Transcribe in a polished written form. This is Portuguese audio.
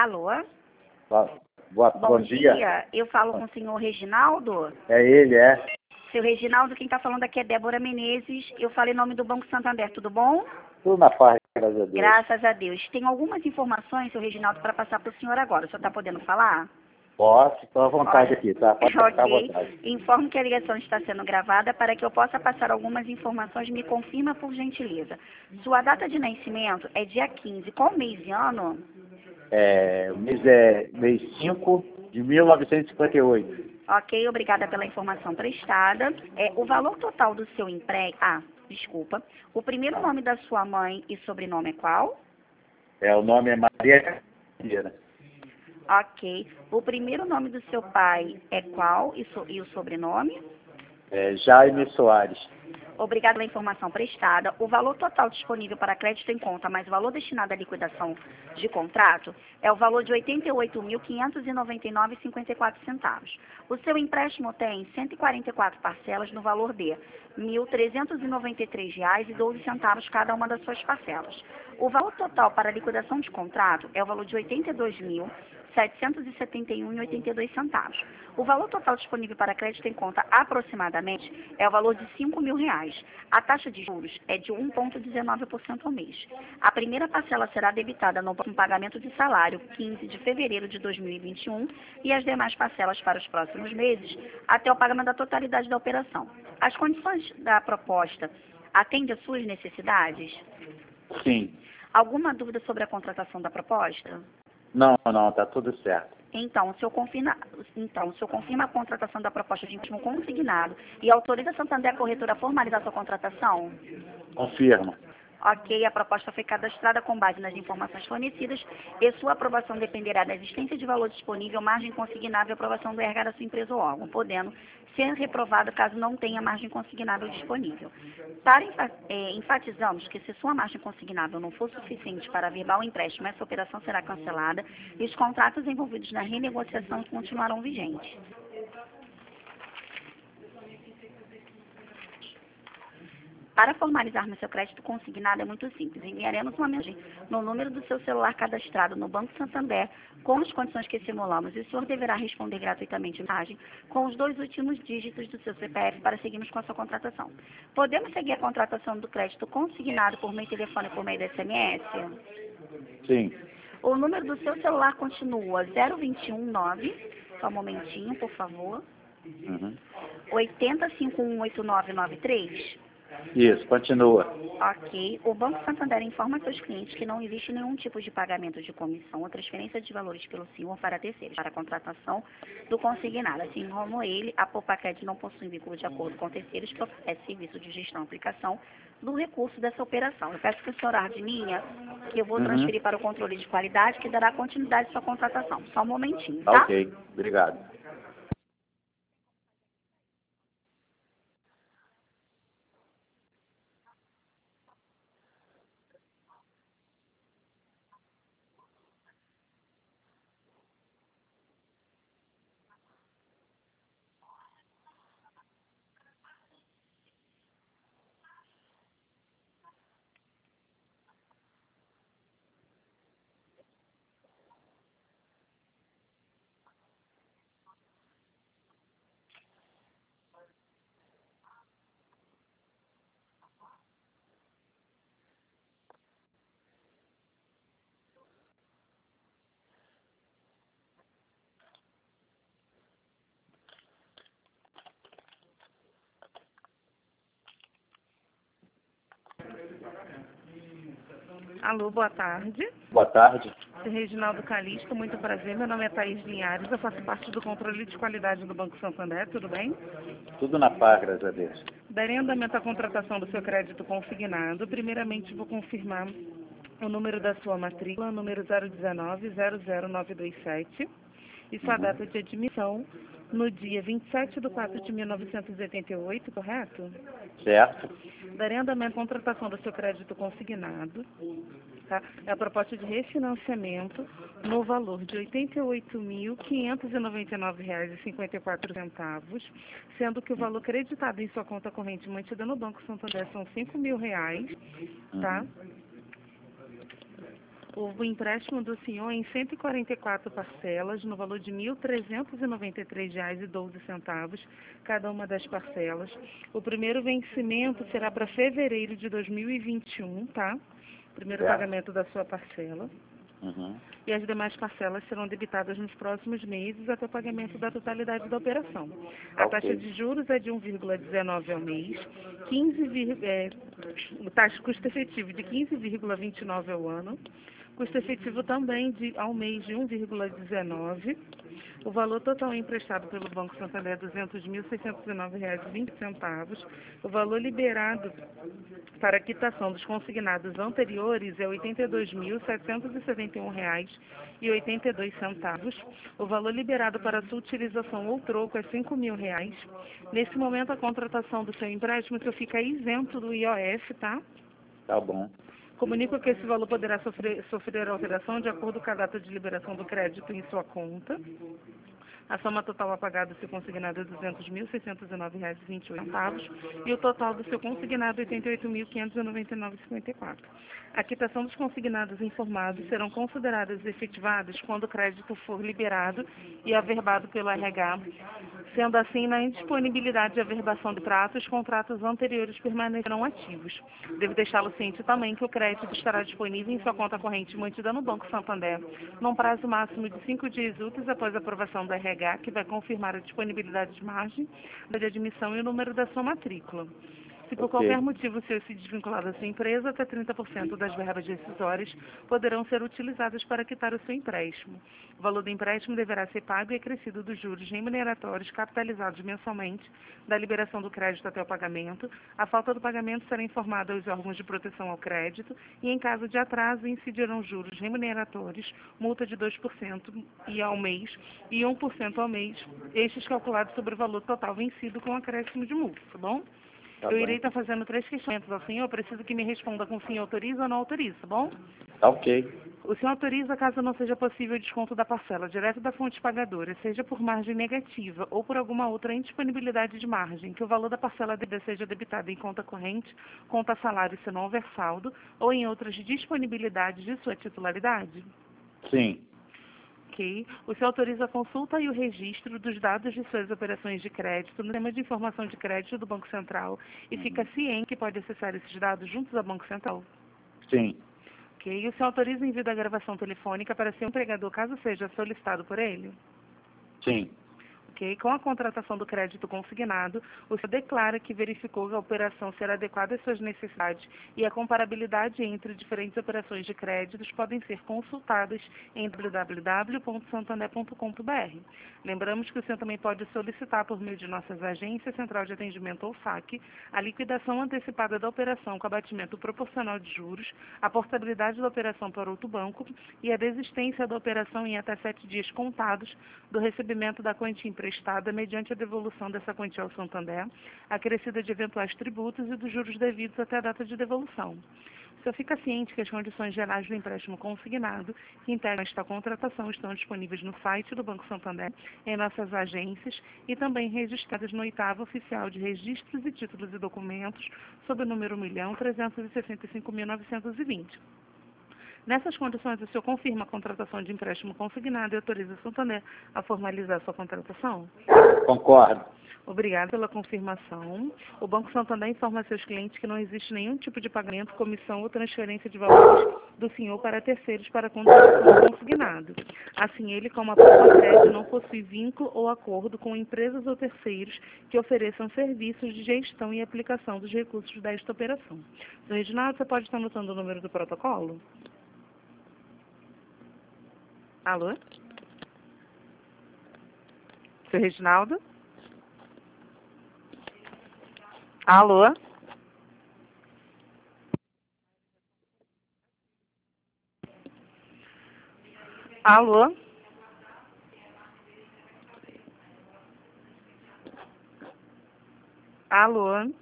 Alô? Bom dia. Eu falo com o senhor Reginaldo. É ele, é. Seu Reginaldo, quem está falando aqui é Débora Menezes. Eu falei em nome do Banco Santander, tudo bom? Tudo na paz, graças a Deus. Graças a Deus. Tem algumas informações, seu Reginaldo, para passar para o senhor agora. O senhor está podendo falar? Posso, estou à vontade aqui, tá? Pode ficar à Ok. vontade. Informo que a ligação está sendo gravada para que eu possa passar algumas informações. Me confirma, por gentileza. Sua data de nascimento é dia 15. Qual mês e ano? O mês é mês 5 de 1958. Ok, obrigada pela informação prestada. O valor total do seu empréstimo... desculpa. O primeiro nome da sua mãe e sobrenome é qual? O nome é Maria Cadeira. Ok. O primeiro nome do seu pai é qual e o sobrenome? Jaime Soares. Obrigada pela informação prestada. O valor total disponível para crédito em conta, mais o valor destinado à liquidação de contrato, é o valor de R$ 88.599,54. O seu empréstimo tem 144 parcelas no valor de R$ 1.393,12 cada uma das suas parcelas. O valor total para a liquidação de contrato é o valor de R$ 82.771,82. O valor total disponível para crédito em conta, aproximadamente, é o valor de R$ 5.000. A taxa de juros é de 1,19% ao mês. A primeira parcela será debitada no pagamento de salário, 15 de fevereiro de 2021, e as demais parcelas para os próximos meses, até o pagamento da totalidade da operação. As condições da proposta atendem às suas necessidades? Sim. Alguma dúvida sobre a contratação da proposta? Não, tá tudo certo. Então, o senhor confirma a contratação da proposta de empréstimo consignado e autoriza a Santander Corretora a formalizar sua contratação? Confirmo. Ok, a proposta foi cadastrada com base nas informações fornecidas e sua aprovação dependerá da existência de valor disponível, margem consignável e aprovação do RH da sua empresa ou órgão, podendo ser reprovado caso não tenha margem consignável disponível. Enfatizamos que se sua margem consignável não for suficiente para averbar o empréstimo, essa operação será cancelada e os contratos envolvidos na renegociação continuarão vigentes. Para formalizarmos seu crédito consignado é muito simples. Enviaremos uma mensagem no número do seu celular cadastrado no Banco Santander com as condições que simulamos e o senhor deverá responder gratuitamente a mensagem com os 2 últimos dígitos do seu CPF para seguirmos com a sua contratação. Podemos seguir a contratação do crédito consignado por meio de telefone ou por meio de SMS? Sim. O número do seu celular continua 0219, só um momentinho, por favor, 80518993. Isso, continua. Ok. O Banco Santander informa seus clientes que não existe nenhum tipo de pagamento de comissão ou transferência de valores pelo senhor para terceiros, para a contratação do consignado. Assim como ele, a Poupa-Crédito não possui vínculo de acordo com terceiros que oferece serviço de gestão e aplicação do recurso dessa operação. Eu peço que o senhor arde linha, que eu vou transferir para o controle de qualidade, que dará continuidade à sua contratação. Só um momentinho, tá? Ok, obrigado. Alô, boa tarde. Boa tarde. Sou Reginaldo Calixto, muito prazer. Meu nome é Thaís Linhares, eu faço parte do controle de qualidade do Banco Santander, tudo bem? Tudo na paz, graças a Deus. Darei andamento à contratação do seu crédito consignado. Primeiramente, vou confirmar o número da sua matrícula, número 019-00927, e sua data de admissão no dia 27/4/1988, correto? Certo. Darei andamento à contratação do seu crédito consignado. Tá? É a proposta de refinanciamento no valor de R$ 88.599,54, sendo que o valor creditado em sua conta corrente mantida no Banco Santander são R$ 5.000, tá? O empréstimo do senhor em 144 parcelas, no valor de R$ 1.393,12, cada uma das parcelas. O primeiro vencimento será para fevereiro de 2021, tá? Primeiro Certo. pagamento da sua parcela. Uhum. E as demais parcelas serão debitadas nos próximos meses até o pagamento da totalidade da operação. A Ok. taxa de juros é de 1,19 ao mês, custo efetivo de 15,29 ao ano, custo efetivo também ao mês de 1,19. O valor total emprestado pelo Banco Santander é R$ 200.609,20. O valor liberado para a quitação dos consignados anteriores é R$ 82.771,82. O valor liberado para sua utilização ou troco é R$ 5.000. Nesse momento, a contratação do seu empréstimo fica isento do IOF, tá? Tá bom. Comunico que esse valor poderá sofrer alteração de acordo com a data de liberação do crédito em sua conta. A soma total a pagar do seu consignado é R$ 200.609,28 e o total do seu consignado é R$ 88.599,54. A quitação dos consignados informados serão consideradas efetivadas quando o crédito for liberado e averbado pelo RH. Sendo assim, na indisponibilidade de averbação de pratos, os contratos anteriores permanecerão ativos. Devo deixá-lo ciente também que o crédito estará disponível em sua conta corrente mantida no Banco Santander, num prazo máximo de 5 dias úteis após a aprovação do RH, que vai confirmar a disponibilidade de margem, de admissão e o número da sua matrícula. Se por qualquer motivo o senhor se desvincular da sua empresa, até 30% das verbas decisórias poderão ser utilizadas para quitar o seu empréstimo. O valor do empréstimo deverá ser pago e acrescido dos juros remuneratórios capitalizados mensalmente da liberação do crédito até o pagamento. A falta do pagamento será informada aos órgãos de proteção ao crédito e, em caso de atraso, incidirão juros remuneratórios, multa de 2% ao mês e 1% ao mês, estes calculados sobre o valor total vencido com acréscimo de multa, tá bom? Tá Eu bom. irei estar fazendo 3 questionamentos ao senhor. Preciso que me responda com sim autoriza ou não autoriza, tá bom? Tá ok. O senhor autoriza caso não seja possível o desconto da parcela direto da fonte pagadora, seja por margem negativa ou por alguma outra indisponibilidade de margem, que o valor da parcela seja debitado em conta corrente, conta salário se não houver saldo, ou em outras disponibilidades de sua titularidade? Sim. Ok. O senhor autoriza a consulta e o registro dos dados de suas operações de crédito no sistema de informação de crédito do Banco Central e fica ciente que pode acessar esses dados juntos ao Banco Central? Sim. Ok. O senhor autoriza o envio da gravação telefônica para seu empregador, caso seja solicitado por ele? Sim. Ok. Com a contratação do crédito consignado, o senhor declara que verificou que a operação ser adequada às suas necessidades e a comparabilidade entre diferentes operações de créditos podem ser consultadas em www.santander.com.br. Lembramos que o senhor também pode solicitar, por meio de nossas agências, Central de Atendimento ou SAC, a liquidação antecipada da operação com abatimento proporcional de juros, a portabilidade da operação para outro banco e a desistência da operação em até 7 dias contados do recebimento da quantia emprestada mediante a devolução dessa quantia ao Santander, acrescida de eventuais tributos e dos juros devidos até a data de devolução. O senhor fica ciente que as condições gerais do empréstimo consignado, que integram esta contratação, estão disponíveis no site do Banco Santander, em nossas agências e também registradas no 8º Oficial de Registros e Títulos e Documentos, sob o número 1.365.920. Nessas condições, o senhor confirma a contratação de empréstimo consignado e autoriza o Santander a formalizar sua contratação? Concordo. Obrigada pela confirmação. O Banco Santander informa a seus clientes que não existe nenhum tipo de pagamento, comissão ou transferência de valores do senhor para terceiros para contratação consignado. Assim, ele, como a própria sede, não possui vínculo ou acordo com empresas ou terceiros que ofereçam serviços de gestão e aplicação dos recursos desta operação. Sr. Reginaldo, você pode estar anotando o número do protocolo? Alô? Sr. Reginaldo? Alô? Alô? Alô?